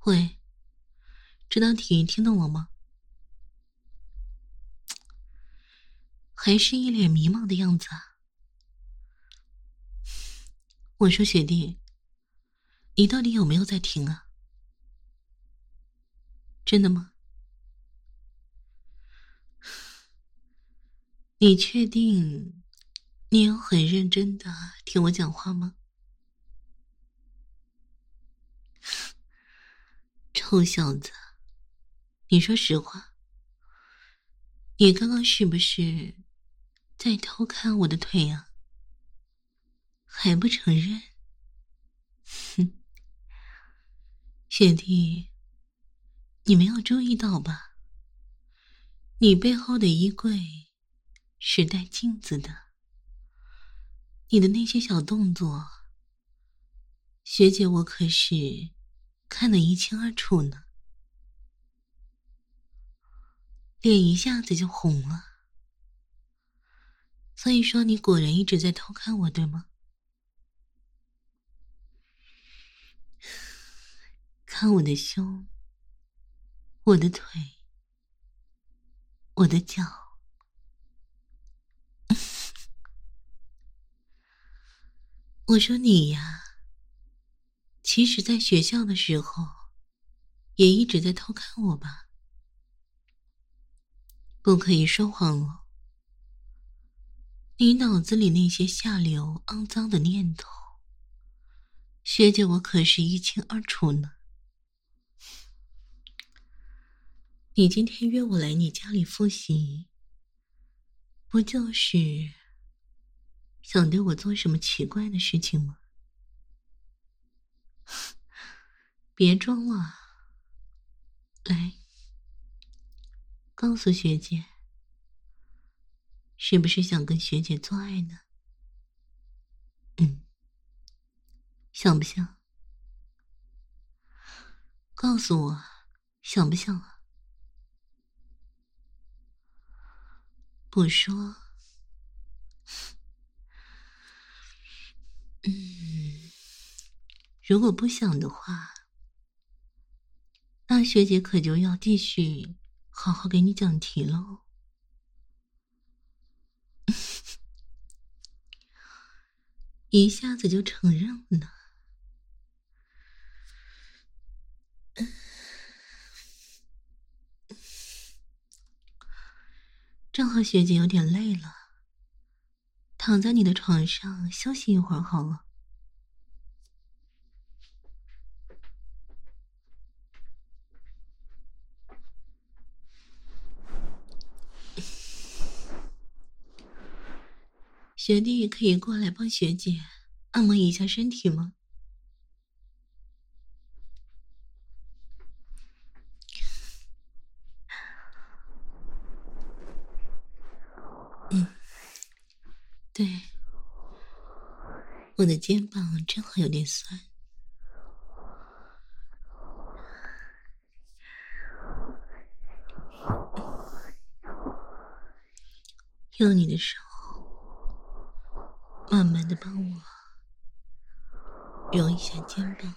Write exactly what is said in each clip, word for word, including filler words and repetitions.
喂，这道题听懂了吗？还是一脸迷茫的样子啊。我说学弟，你到底有没有在听啊？真的吗？你确定你有很认真的听我讲话吗？臭小子，你说实话，你刚刚是不是在偷看我的腿啊？还不承认？哼，学弟，你没有注意到吧？你背后的衣柜是带镜子的，你的那些小动作，学姐我可是看得一清二楚呢。脸一下子就红了。所以说你果然一直在偷看我，对吗？看我的胸，我的腿，我的脚。我说你呀，其实在学校的时候也一直在偷看我吧？不可以说谎哦。你脑子里那些下流肮脏的念头，学姐我可是一清二楚呢。你今天约我来你家里复习，不就是想对我做什么奇怪的事情吗？别装了，来，告诉学姐，是不是想跟学姐做爱呢？嗯，想不想？告诉我，想不想啊？不说。嗯，如果不想的话，那学姐可就要继续好好给你讲题喽。一下子就承认了呢。正好学姐有点累了，躺在你的床上休息一会儿好了。学弟可以过来帮学姐按摩一下身体吗？嗯，对，我的肩膀正好有点酸。用你的手慢慢的帮我揉一下肩膀。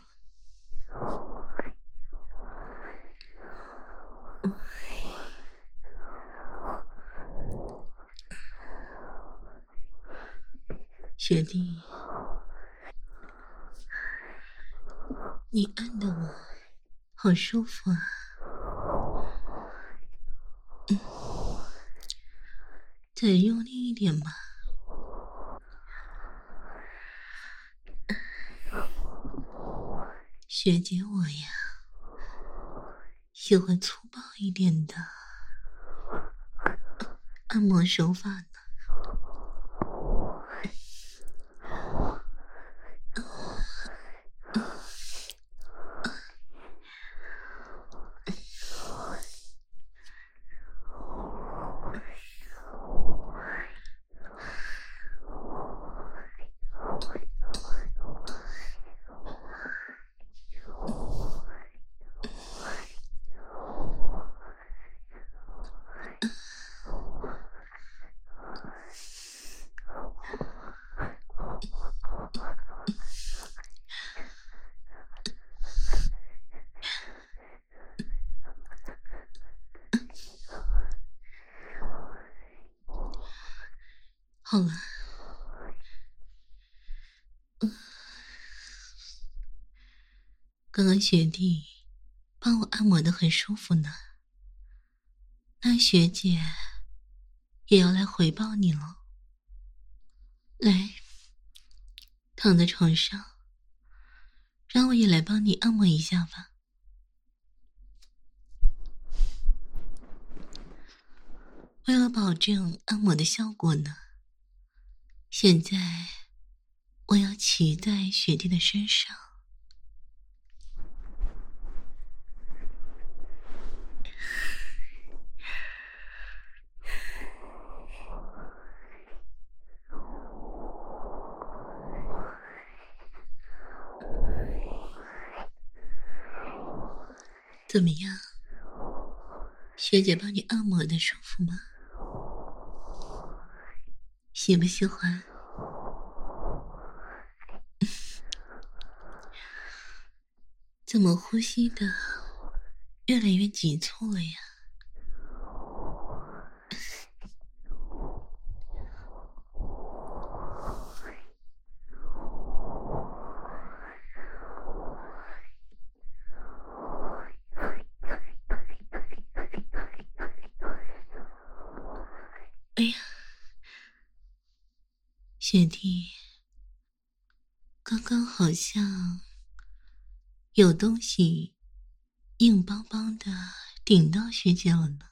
学弟，你按的我好舒服啊。嗯，再用力一点吧。学姐我呀，喜欢粗暴一点的按摩手法呢。 好了，嗯，刚刚学弟帮我按摩的很舒服呢，那学姐也要来回报你了。来，躺在床上，让我也来帮你按摩一下吧。为了保证按摩的效果呢，现在我要骑在学弟的身上。怎么样？学姐帮你按摩的舒服吗？喜不喜欢？怎么呼吸的越来越急促了呀？哎呀，学弟，刚刚好像有东西硬邦邦的顶到学姐了呢。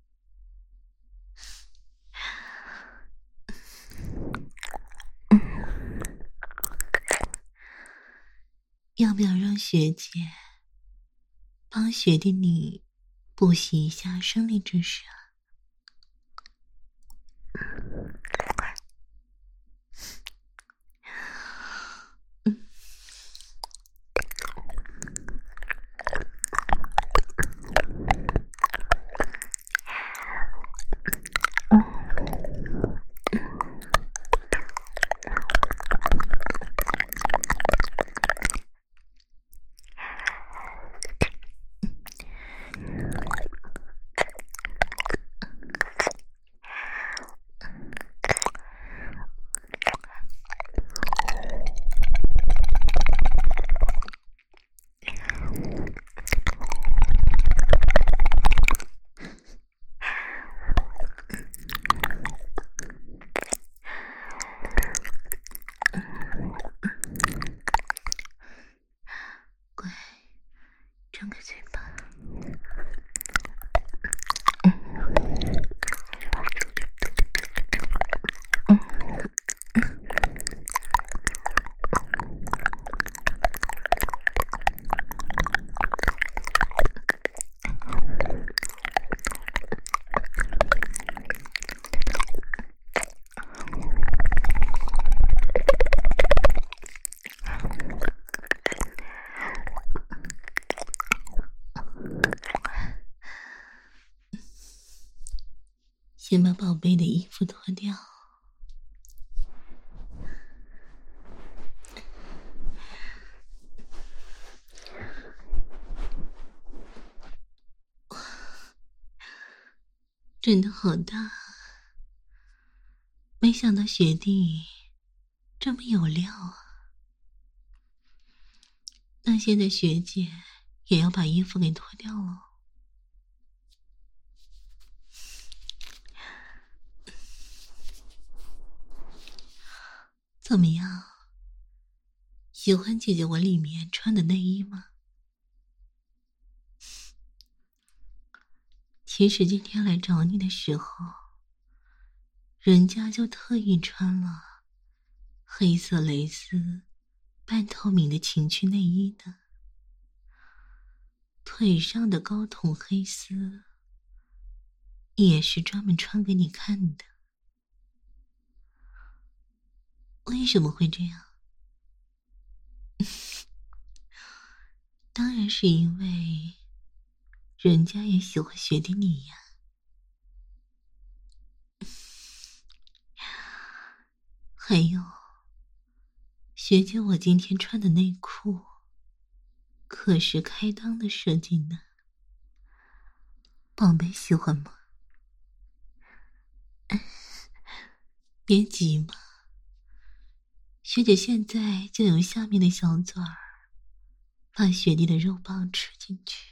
要不要让学姐帮学弟你补习一下生理知识啊？嗯，乖，张开嘴巴。先把宝贝的衣服脱掉。真的好大，没想到学弟这么有料啊！那现在学姐也要把衣服给脱掉了。怎么样？喜欢姐姐我里面穿的内衣吗？其实今天来找你的时候，人家就特意穿了黑色蕾丝半透明的情趣内衣的，腿上的高筒黑丝也是专门穿给你看的。为什么会这样？当然是因为人家也喜欢学弟你呀。还有，学姐我今天穿的内裤可是开裆的设计呢，宝贝喜欢吗？ 别急嘛，学姐现在就用下面的小嘴儿把学弟的肉棒吃进去。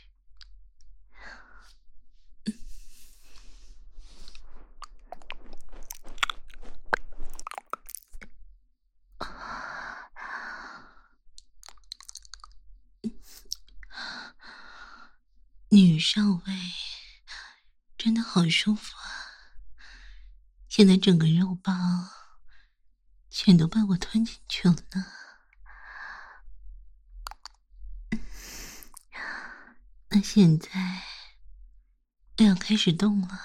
女上位真的好舒服啊！现在整个肉棒全都被我吞进去了呢。那现在我要开始动了。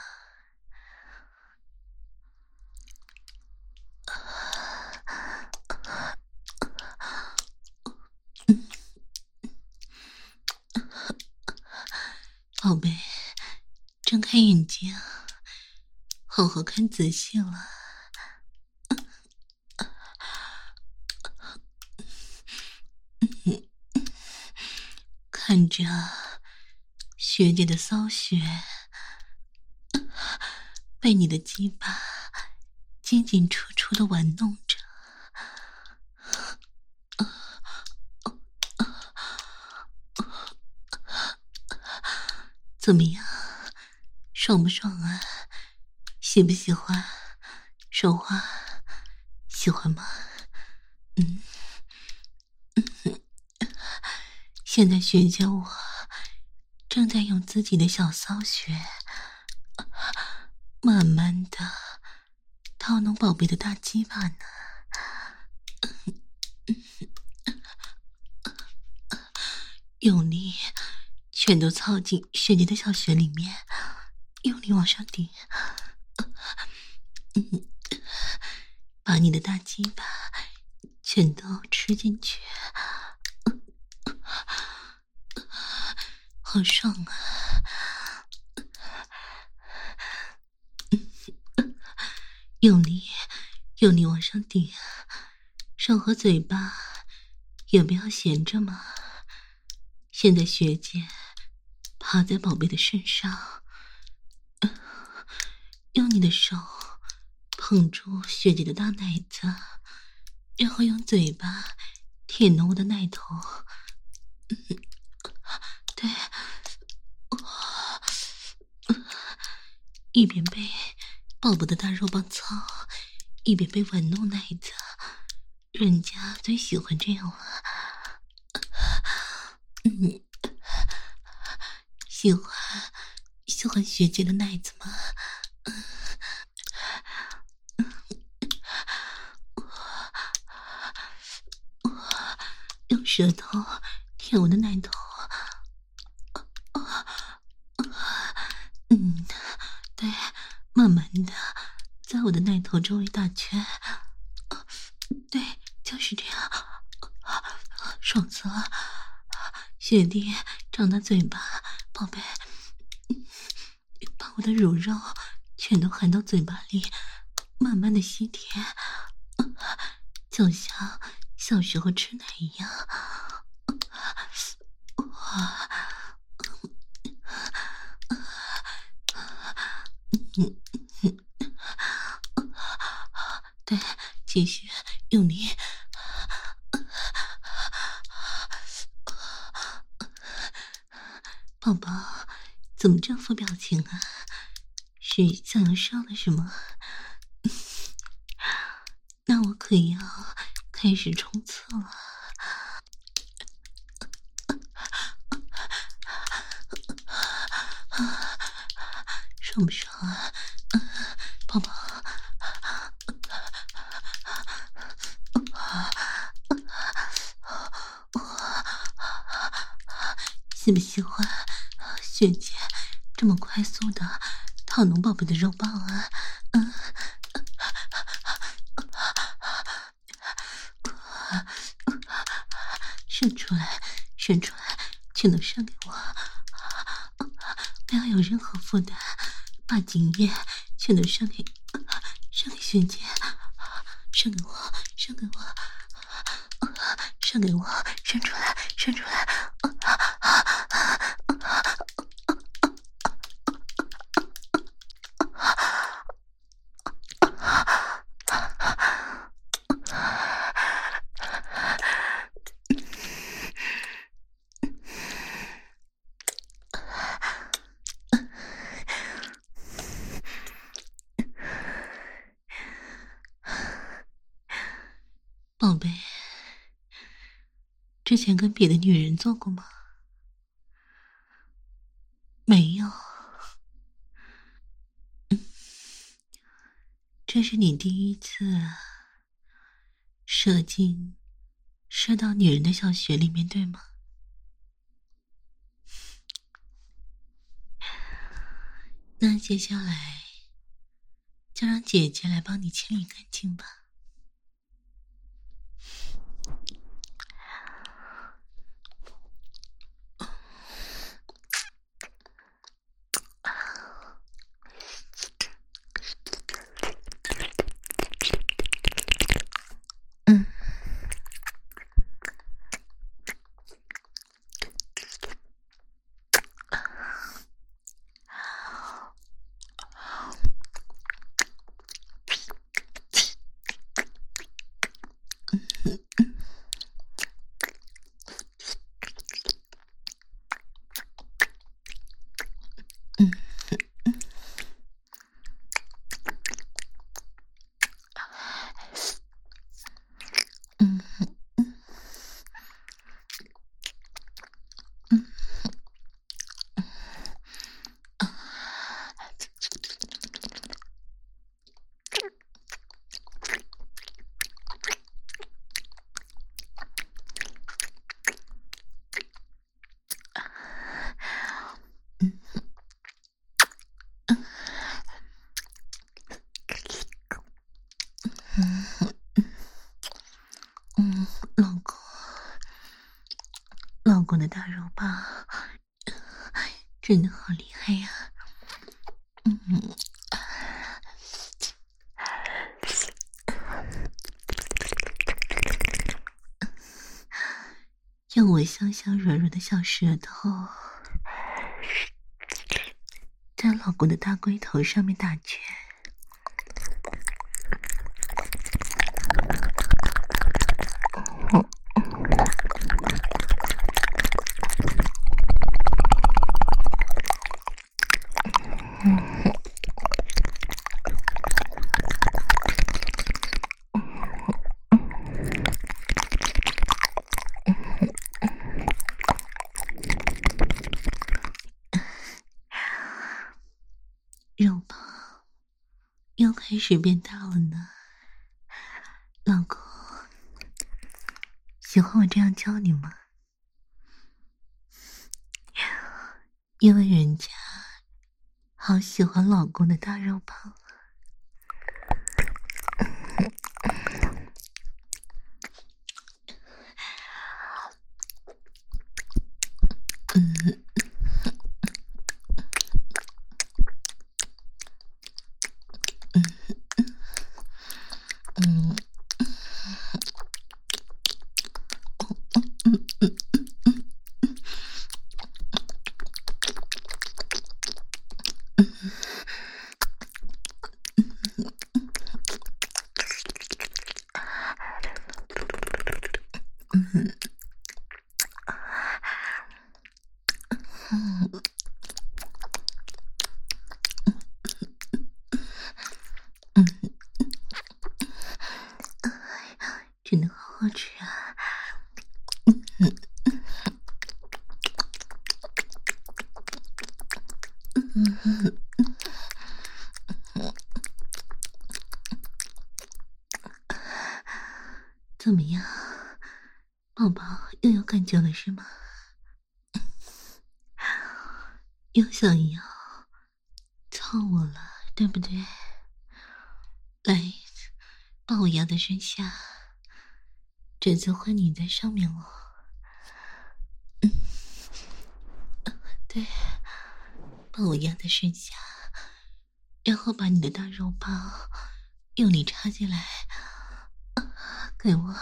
宝贝，睁开眼睛，好好看仔细了。看着学姐的骚穴被你的鸡巴进进出出的玩弄着。怎么样，爽不爽啊？喜不喜欢？说话，喜欢吗？嗯，嗯，现在学姐我正在用自己的小骚穴，慢慢的套弄宝贝的大鸡巴呢。用力，全都操进学姐的小穴里面，用力往上顶。嗯，把你的大鸡巴全都吃进去，好爽啊！用力，用力往上顶，手和嘴巴也不要闲着嘛。现在学姐趴在宝贝的身上，用你的手捧住学姐的大奶子，然后用嘴巴舔弄我的奶头。嗯，对，一边被宝宝的大肉棒操，一边被玩弄奶子，人家最喜欢这样了。嗯，喜欢喜欢学姐的奶子吗？用舌头舔我的奶头。嗯，对，慢慢的在我的奶头周围打圈。对，就是这样，爽死了！学弟张大嘴巴，宝贝，把我的乳肉全都含到嘴巴里，慢慢的吸舔，就像小时候吃奶一样。哇，嗯嗯，对，继续用力。宝宝，怎么这副表情啊？是想要上了是吗？那我可要开始冲刺了。爽不爽啊？宝宝，喜不喜欢学姐这么快速的套弄宝贝的肉棒啊？嗯，伸出来，伸出来，全都上给我，不要有任何负担，把精液全都上给上给学姐，上给我，上给我，上给我，伸出来，伸出来。 贝，之前跟别的女人做过吗？没有。这是你第一次射精射到女人的小穴里面，对吗？那接下来就让姐姐来帮你清理干净吧。嗯。嗯嗯嗯嗯嗯，老公，老公的大肉棒真的好厉害呀！嗯。用我香香软软的小舌头在老公的大龟头上面打圈。肉棒又开始变大了呢，老公，喜欢我这样教你吗？因为人家好喜欢老公的大肉棒。嗯。嗯。真的好好吃啊！嗯嗯嗯怎么样，宝宝又有感觉了是吗？又想要操我了，对不对？来，把我压在身下，这次换你在上面了。嗯，对，把我压在身下，然后把你的大肉棒用力插进来，给我。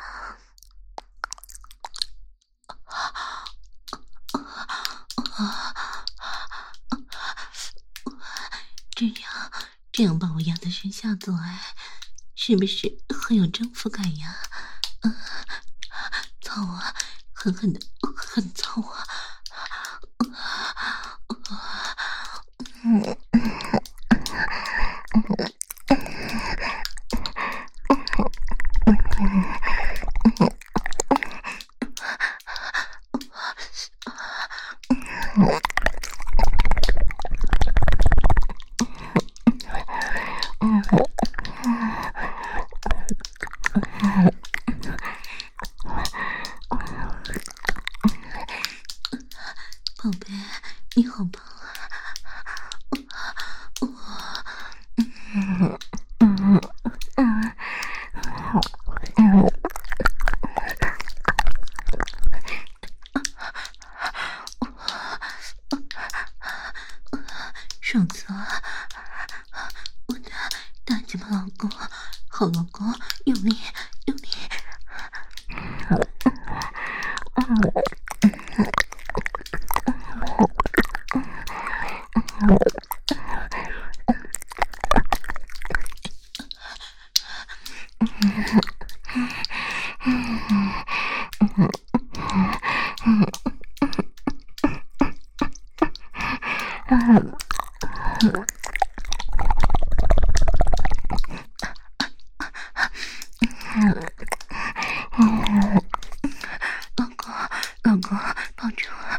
这样，这样把我压在身下做爱，是不是很有征服感呀？嗯，操啊，狠狠的，狠操啊！嗯。 宝贝，你好棒啊！我，嗯嗯嗯嗯。上次啊，我的大鸡巴老公，好老公，用力用力。老公，老公，抱住我。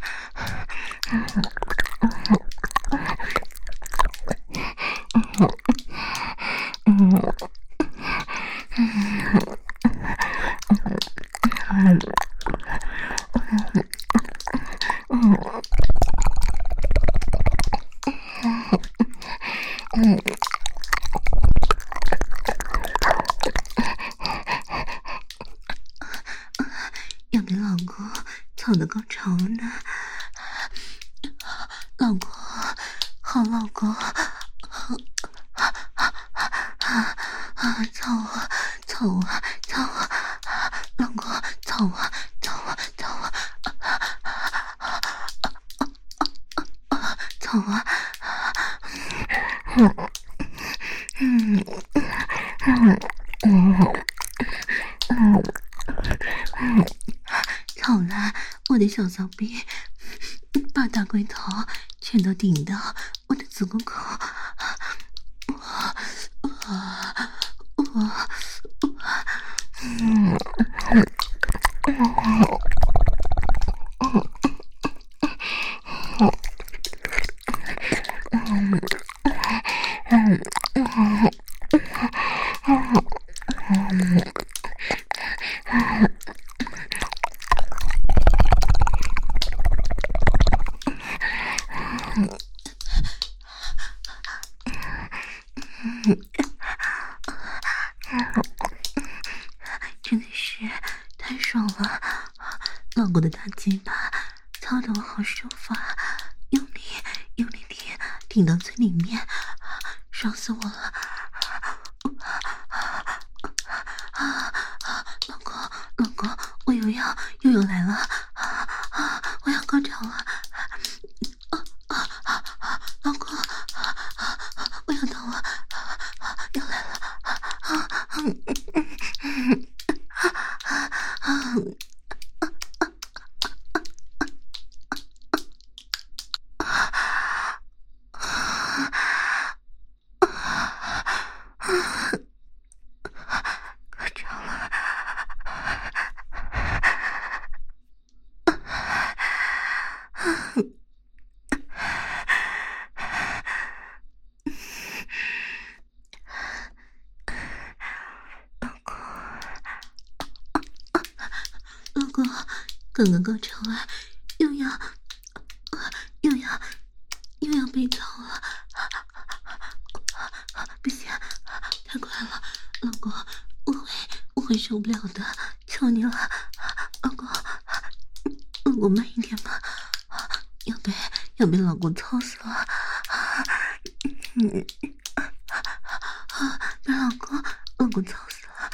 要给老公操的高潮了呢，老公，好老公，操我，操我，操我，老公，操我，操我，操我，操我，嗯嗯嗯嗯嗯。好了，我的小骚逼，把大龟头全都顶到我的子宫口，我我我我，嗯嗯嗯真的是太爽了，老公的大鸡巴操得我好舒服啊，用力用力顶顶到最里面，爽死我了！老公老公，我又要又要来了，我要高潮了！老公，我要到了，要来了！嗯嗯嗯高潮了！老公，刚刚高潮完，又要又要又要被操了，不行，太快了，老公，我会我会受不了的，求你了，老公，老公慢一点吧，要被要被老公操死了，嗯，被老公老公操死了。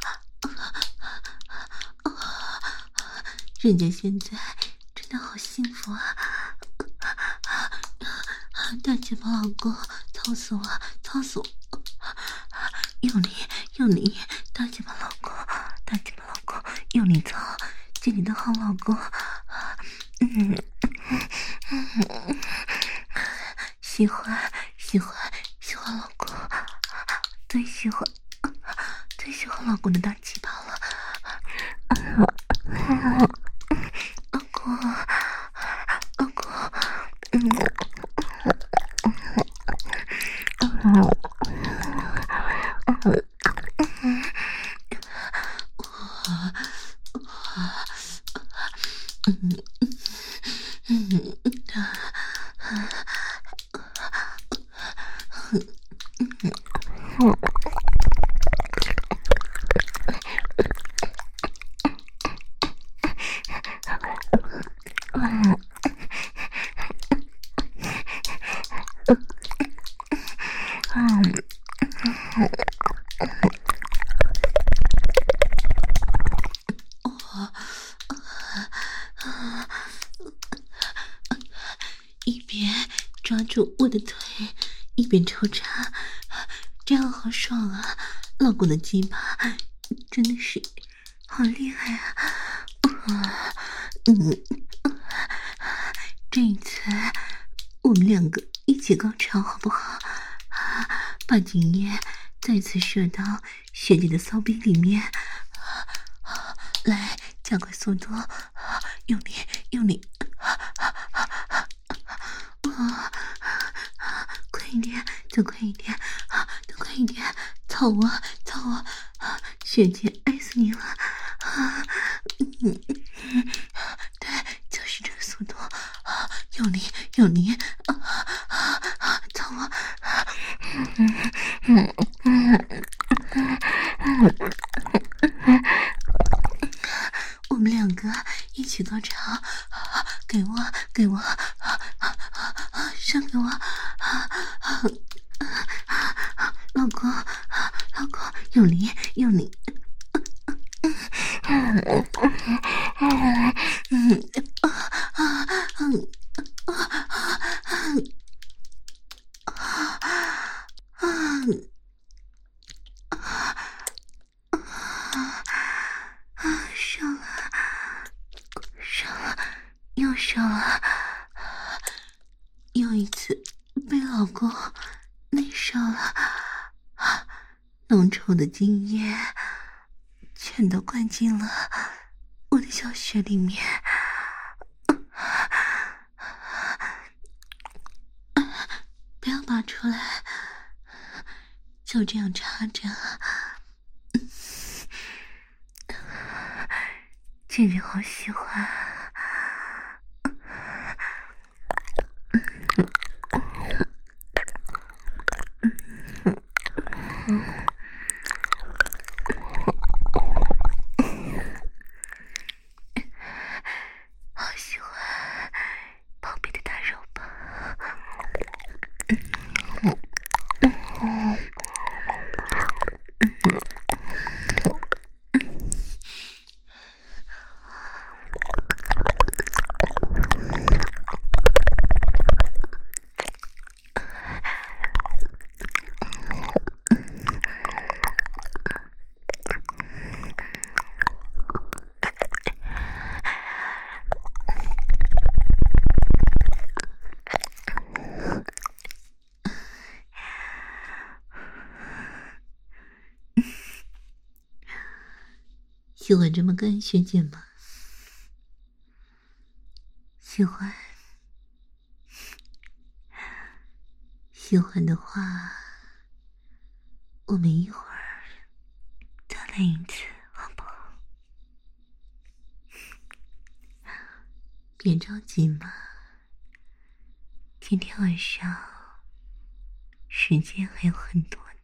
人家现在真的好幸福啊！大鸡巴老公操死我，操死我！用力用力，大鸡巴老公，大鸡巴老公，用力操，这里的好老公，嗯嗯，喜欢喜欢喜欢老公，最喜欢最喜欢老公的大鸡巴了。老公，老公， 一边抓住我的腿，一边抽插，这样好爽啊！老公的鸡巴真的是好厉害啊！嗯，这一次我们两个一起高潮好不好？把精液再次射到学姐的骚逼里面，来，加快速度，用力，用力！啊，快一点，再快一点，啊，再快一点，操我，操我，啊，学姐爱死你了，啊，嗯，对，就是这个速度，啊，用力，用力，啊啊啊，操我，嗯嗯嗯嗯嗯，我们两个一起高潮，啊，给我，给我，啊啊啊！上给我，啊啊啊！老公，老公，用力，用力！嗯嗯嗯嗯啊啊嗯啊啊啊啊！上了，上了，又上了。又一次被老公内射了，浓稠的精液全都灌进了我的小穴里面，不要拔出来，就这样插着，姐姐好喜欢。好喜欢宝贝的大肉棒，喜欢这么干，学姐吗？喜欢，喜欢的话，我们一会儿再来一次，好不好？别着急嘛，今天晚上时间还有很多